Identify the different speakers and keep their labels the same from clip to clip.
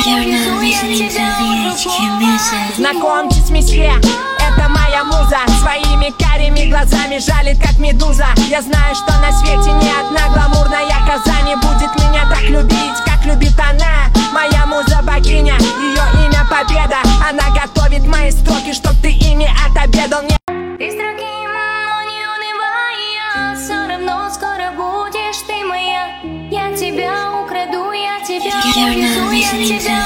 Speaker 1: Знакомьтесь, месье, это моя муза. Своими карими глазами жалит, как медуза. Я знаю, что на свете ни одна гламурная коза не будет меня так любить, как любит она. Моя муза богиня, ее имя Победа. Она готовит мои строки, чтоб ты ими отобедал.
Speaker 2: Ты с другим, но не унывай, все равно скоро будешь ты моя. Я тебя украду, я тебя увезу, я тебя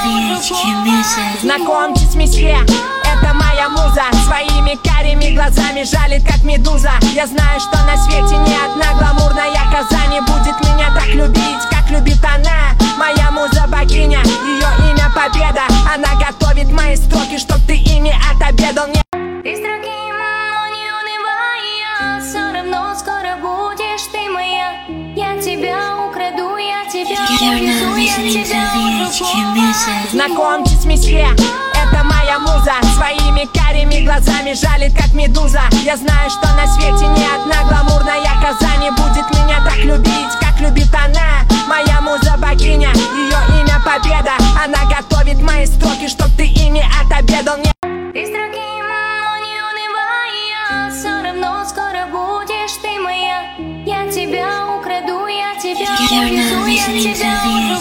Speaker 2: украду.
Speaker 1: Знакомьтесь, месье, это моя муза. Своими карими глазами жалит, как медуза. Я знаю, что на свете ни одна гламурная коза не будет меня так любить, как любит она. Моя муза богиня, ее имя Победа. Она готовит мои строки, чтоб ты ими отобедал.
Speaker 2: Ты с другим, но не унывай, все равно скоро будешь ты моя. Я тебя украду, я тебя увезу, я тебя украду.
Speaker 1: Знакомьтесь, месье, это моя муза. Своими карими глазами жалит, как медуза. Я знаю, что на свете ни одна гламурная коза не будет меня так любить, как любит она. Моя муза богиня, ее имя Победа. Она готовит мои строки, чтоб ты ими отобедал.
Speaker 2: Ты с другим, но не унывай, все равно скоро будешь ты моя. Я тебя украду, я тебя увезу, я тебя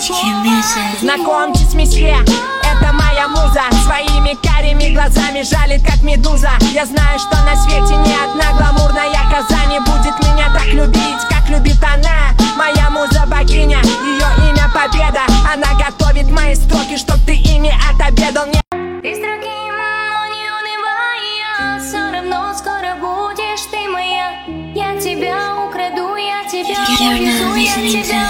Speaker 2: украду.
Speaker 1: Знакомьтесь, месье, это моя муза. Своими карими глазами жалит, как медуза. Я знаю, что на свете ни одна гламурная коза не будет меня так любить, как любит она. Моя муза богиня, ее имя Победа. Она готовит мои строки, чтоб ты ими отобедал.
Speaker 2: Ты с другим, но не унывай, все равно скоро будешь ты моя. Я тебя украду, я тебя увезу, я тебя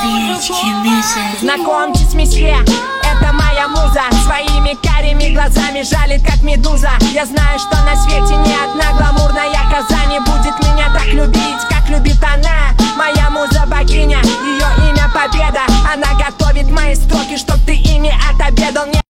Speaker 2: украду.
Speaker 1: Знакомьтесь, месье, это моя муза. Своими карими глазами жалит, как медуза. Я знаю, что на свете ни одна гламурная